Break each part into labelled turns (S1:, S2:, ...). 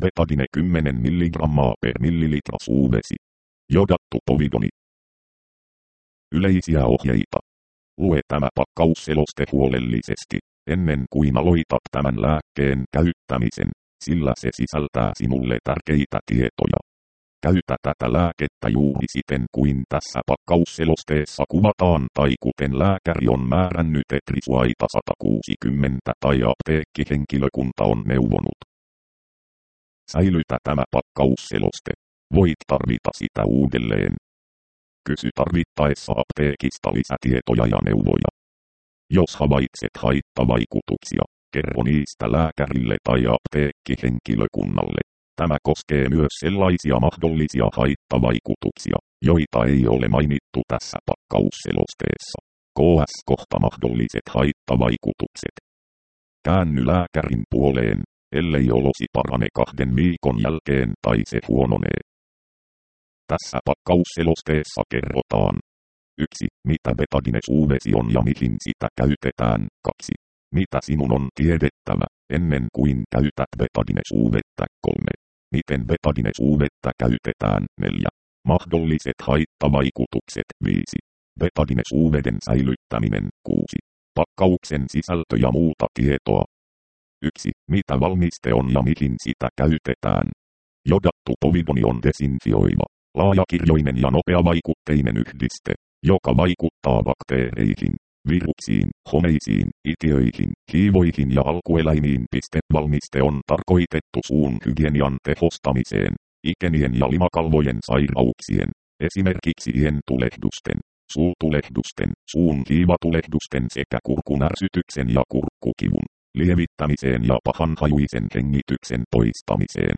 S1: Betadine 10 mg per millilitra suuvesi. Jodattu povidoni. Yleisiä ohjeita. Lue tämä pakkausseloste huolellisesti, ennen kuin aloitat tämän lääkkeen käyttämisen, sillä se sisältää sinulle tärkeitä tietoja. Käytä tätä lääkettä juuri siten kuin tässä pakkausselosteessa kuvataan tai kuten lääkäri on määrännyt Etrisuaita 160 tai apteekkihenkilökunta on neuvonut. Säilytä tämä pakkausseloste. Voit tarvita sitä uudelleen. Kysy tarvittaessa apteekista lisätietoja ja neuvoja. Jos havaitset haittavaikutuksia, kerro niistä lääkärille tai apteekkihenkilökunnalle. Tämä koskee myös sellaisia mahdollisia haittavaikutuksia, joita ei ole mainittu tässä pakkausselosteessa. KS kohta mahdolliset haittavaikutukset. Käänny lääkärin puoleen, ellei olosi parane 2 viikon jälkeen tai se huononee. Tässä pakkausselosteessa kerrotaan. 1. Mitä Betadine suuvesi on ja mihin sitä käytetään. 2. Mitä sinun on tiedettävä, ennen kuin käytät Betadine suuvettä. 3. Miten Betadine suuvetta käytetään. 4. Mahdolliset haittavaikutukset. 5. Betadine suuveden säilyttäminen. 6. Pakkauksen sisältö ja muuta tietoa. 1. Mitä valmiste on ja mihin sitä käytetään. Jodattu povidoni on desinfioiva, laajakirjoinen ja nopeavaikutteinen yhdiste, joka vaikuttaa bakteereihin, viruksiin, homeisiin, itiöihin, hiivoihin ja alkueläimiin. Valmiste on tarkoitettu suun hygienian tehostamiseen, ikenien ja limakalvojen sairauksien, esimerkiksi ientulehdusten, suutulehdusten, suun hiivatulehdusten sekä kurkunärsytyksen ja kurkkukivun lievittämiseen ja pahanhajuisen hengityksen poistamiseen.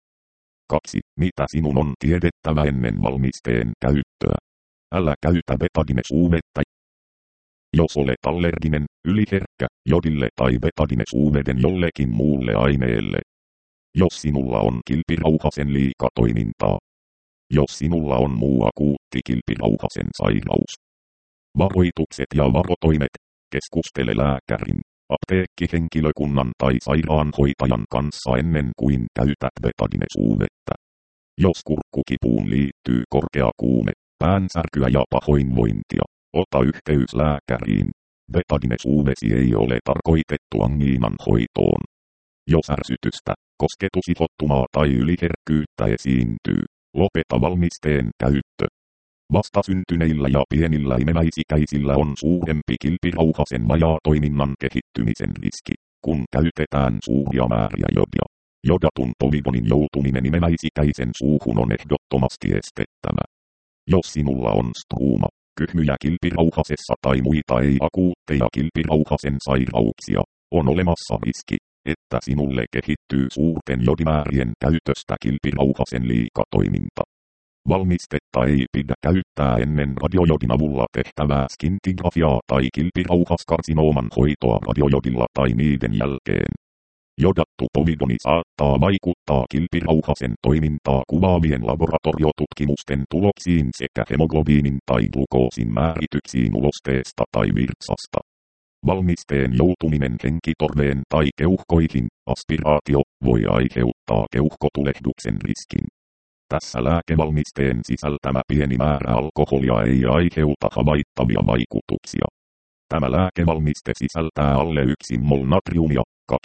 S1: 2. Mitä sinun on tiedettävä ennen valmisteen käyttöä? Älä käytä Betadine suuvettä. Jos olet allerginen, yliherkkä, jodille tai Betadine suuveden jollekin muulle aineelle. Jos sinulla on kilpirauhasen liikatoimintaa. Jos sinulla on muu akuutti kilpirauhasen sairaus. Varoitukset ja varotoimet. Keskustele lääkärin, apteekkihenkilökunnan tai sairaanhoitajan kanssa ennen kuin käytät Betadine suuvetta. Jos kurkkukipuun liittyy korkea kuume, päänsärkyä ja pahoinvointia, ota yhteys lääkäriin. Betadine suuvesi ei ole tarkoitettu angiinan hoitoon. Jos ärsytystä, kosketusihottumaa tai yliherkkyyttä esiintyy, lopeta valmisteen käyttö. Vastasyntyneillä ja pienillä imeväisikäisillä on suurempi kilpirauhasen vajaatoiminnan kehittymisen riski, kun käytetään suuria määriä jodia. Jodatun povidonin joutuminen imeväisikäisen suuhun on ehdottomasti estettävä. Jos sinulla on struuma, kyhmyjä kilpirauhasessa tai muita ei-akuutteja kilpirauhasen sairauksia, on olemassa riski, että sinulle kehittyy suurten jodimäärien käytöstä kilpirauhasen liikatoiminta. Valmistetta ei pidä käyttää ennen radiojodin avulla tehtävää skintigrafiaa tai kilpirauhaskarsinooman hoitoa radiojodilla tai niiden jälkeen. Jodattu povidoni saattaa vaikuttaa kilpirauhasen toimintaa kuvaavien laboratoriotutkimusten tuloksiin sekä hemoglobiinin tai glukoosin määrityksiin ulosteesta tai virtsasta. Valmisteen joutuminen henkitorveen tai keuhkoihin, aspiraatio, voi aiheuttaa keuhkotulehduksen riskin. Tässä lääkevalmisteen sisältämä pieni määrä alkoholia ei aiheuta havaittavia vaikutuksia. Tämä lääkevalmiste sisältää alle 1 mol natriumia,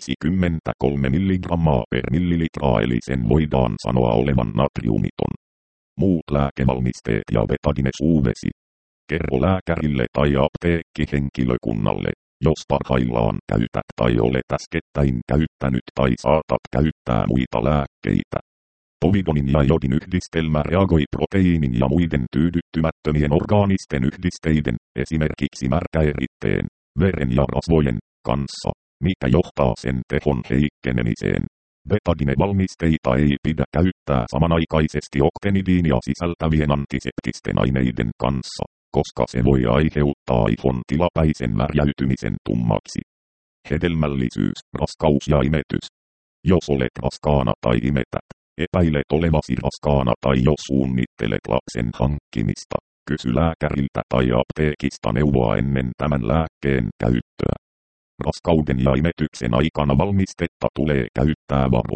S1: 23 mg per millilitra, eli sen voidaan sanoa olevan natriumiton. Muut lääkevalmisteet ja Betadine suuvesi. Kerro lääkärille tai apteekkihenkilökunnalle, jos parhaillaan käytät tai olet äskettäin käyttänyt tai saatat käyttää muita lääkkeitä. Povidonin ja jodin yhdistelmä reagoi proteiinin ja muiden tyydyttymättömien orgaanisten yhdisteiden, esimerkiksi märkäeritteen, veren ja rasvojen, kanssa, mikä johtaa sen tehon heikkenemiseen. Betadine-valmisteita ei pidä käyttää samanaikaisesti oktenidiinia sisältävien antiseptisten aineiden kanssa, koska se voi aiheuttaa ihon tilapäisen värjäytymisen tummaksi. Hedelmällisyys, raskaus ja imetys. Jos olet raskaana tai imetät, epäilet olevasi raskaana tai jos suunnittelet lapsen hankkimista, kysy lääkäriltä tai apteekista neuvoa ennen tämän lääkkeen käyttöä. Raskauden ja imetyksen aikana valmistetta tulee käyttää varoen.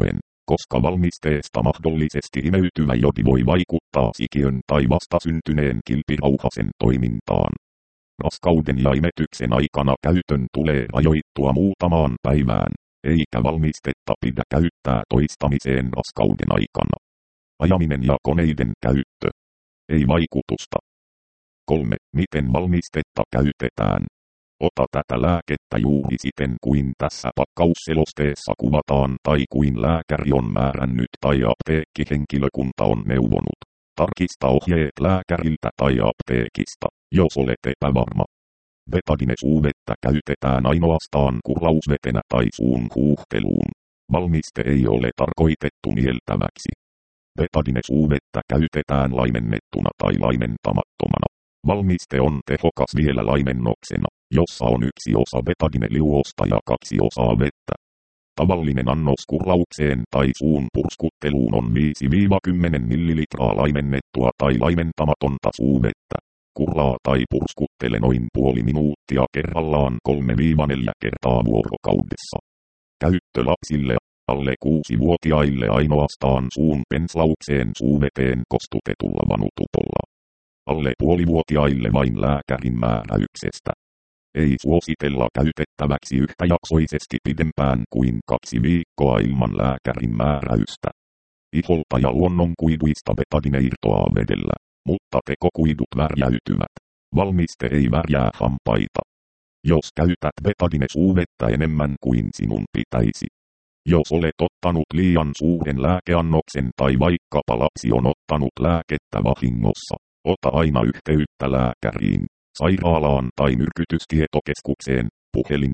S1: koska valmisteesta mahdollisesti imeytyvä jodi voi vaikuttaa sikiön tai vastasyntyneen kilpirauhasen toimintaan. Raskauden ja imetyksen aikana käytön tulee rajoittua muutamaan päivään, eikä valmistetta pidä käyttää toistamiseen raskauden aikana. Ajaminen ja koneiden käyttö. Ei vaikutusta. 3. Miten valmistetta käytetään? Ota tätä lääkettä juuri siten kuin tässä pakkausselosteessa kuvataan tai kuin lääkäri on määrännyt tai apteekkihenkilökunta on neuvonut. Tarkista ohjeet lääkäriltä tai apteekista, jos olet epävarma. Betadine-suudetta käytetään ainoastaan kurlausvetenä tai suun huuhteluun. Valmiste ei ole tarkoitettu nieltäväksi. Betadine-suudetta käytetään laimennettuna tai laimentamattomana. Valmiste on tehokas vielä laimennoksena, jossa on 1 osa betadine-liuosta ja 2 osaa vettä. Tavallinen annos kurlaukseen tai suun purskutteluun on 5-10 ml laimennettua tai laimentamatonta suuvettä. Kurlaa tai purskuttele noin puoli minuuttia kerrallaan 3-4 kertaa vuorokaudessa. Käyttö lapsille, alle 6-vuotiaille ainoastaan suun penslaukseen suuveteen kostutetulla vanutupolla. Alle puolivuotiaille vain lääkärin määräyksestä. Ei suositella käytettäväksi yhtäjaksoisesti pidempään kuin 2 viikkoa ilman lääkärin määräystä. Iholta ja luonnonkuiduista betadine irtoaa vedellä, mutta tekokuidut värjäytyvät. Valmiste ei värjää hampaita. Jos käytät betadine-suudetta enemmän kuin sinun pitäisi. Jos olet ottanut liian suuren lääkeannoksen tai vaikkapa lapsi on ottanut lääkettä vahingossa, ota aina yhteyttä lääkäriin, sairaalaan tai myrkytystietokeskukseen, puhelin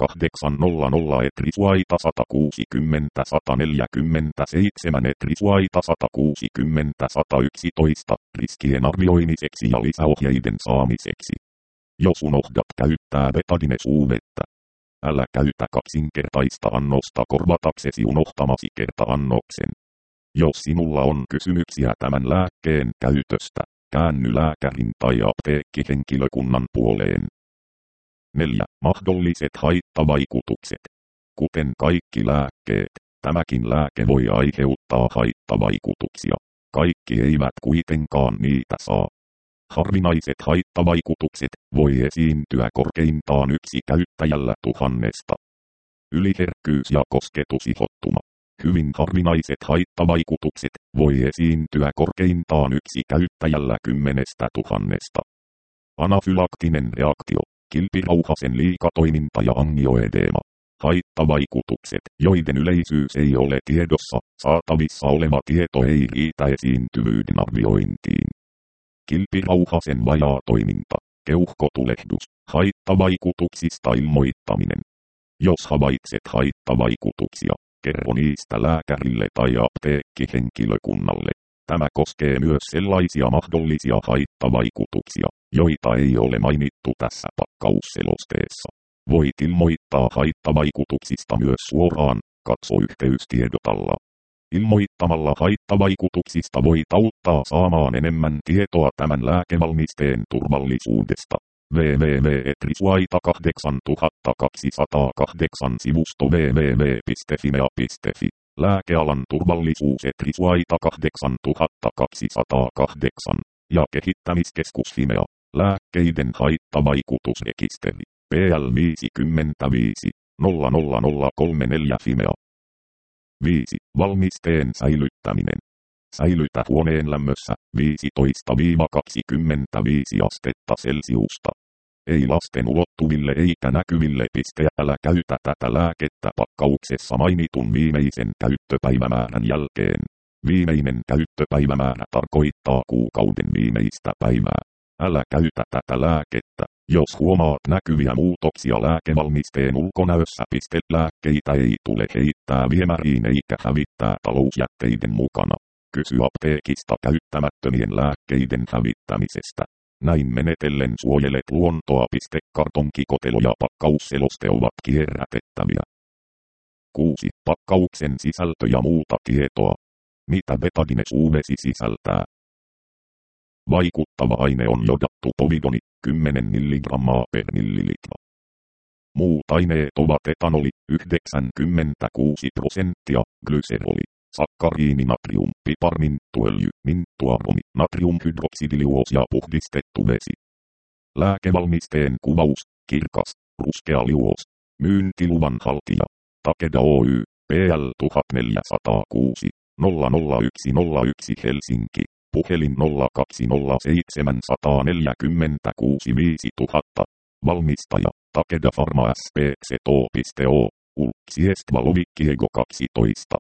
S1: 0800 etrisuaita 160 147 etrisuaita 160 111 riskien arvioimiseksi ja lisäohjeiden saamiseksi. Jos unohdat käyttää betadine-suudetta, älä käytä kaksinkertaista annosta korvataksesi unohtamasi kerta-annoksen. Jos sinulla on kysymyksiä tämän lääkkeen käytöstä, käänny lääkärin tai apteekkihenkilökunnan puoleen. 4. Mahdolliset haittavaikutukset. Kuten kaikki lääkkeet, tämäkin lääke voi aiheuttaa haittavaikutuksia. Kaikki eivät kuitenkaan niitä saa. Harvinaiset haittavaikutukset voi esiintyä korkeintaan 1 käyttäjällä 1000. Yliherkkyys ja kosketusihottuma. Hyvin harvinaiset haittavaikutukset voi esiintyä korkeintaan 1 käyttäjällä 10 000. Anafylaktinen reaktio, kilpirauhasen liikatoiminta ja angioedeema. Haittavaikutukset, joiden yleisyys ei ole tiedossa, saatavissa oleva tieto ei riitä esiintyvyyden arviointiin. Kilpirauhasen vajaa toiminta, keuhkotulehdus, haittavaikutuksista ilmoittaminen. Jos havaitset haittavaikutuksia, kerro niistä lääkärille tai apteekkihenkilökunnalle. Tämä koskee myös sellaisia mahdollisia haittavaikutuksia, joita ei ole mainittu tässä pakkausselosteessa. Voit ilmoittaa haittavaikutuksista myös suoraan, katso yhteystiedot alla. Ilmoittamalla haittavaikutuksista voit auttaa saamaan enemmän tietoa tämän lääkevalmisteen turvallisuudesta. www.etrisuaita8208 sivusto www.fimea.fi. Lääkealan turvallisuus Etrisuaita 8208 ja kehittämiskeskus Fimea. Lääkkeiden haittavaikutusrekisteri. PL 55 00034 Fimea. 5. Valmisteen säilyttäminen. Säilytä huoneen lämmössä 15-25 astetta Celsiusta. Ei lasten ulottuville eikä näkyville pisteellä käytä tätä lääkettä pakkauksessa mainitun viimeisen käyttöpäivämäärän jälkeen. Viimeinen käyttöpäivämäärä tarkoittaa kuukauden viimeistä päivää. Älä käytä tätä lääkettä, jos huomaat näkyviä muutoksia lääkevalmisteen ulkonäössä. Lääkkeitä ei tule heittää viemäriin eikä hävittää talousjätteiden mukana. Kysy apteekista käyttämättömien lääkkeiden hävittämisestä. Näin menetellen suojelet luontoa. Kartonkikotelo ja pakkausseloste ovat kierrätettäviä. 6. Pakkauksen sisältö ja muuta tietoa. Mitä betadine-suudesi sisältää? Vaikuttava aine on jodattu povidoni, 10 mg per millilitra. Muut aineet ovat etanoli, 96%, glyseroli, sakkariini natrium piparmin tuöljy tuaromi natriumhydroksidiluos ja puhdistettu vesi. Lääkevalmisteen kuvaus, kirkas, ruskea liuos. Myyntiluvan haltija, Takeda Oy, PL 1406 00101 Helsinki, puhelin 0207 146 5000, valmistaja, Takeda Pharma SPC.O. Ulksiestvalovikkiego 12,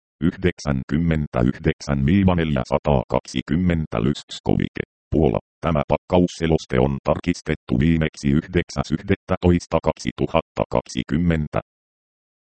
S1: 99-420 Lystskovike, Puola. Tämä pakkausseloste on tarkistettu viimeksi 9.11.2020.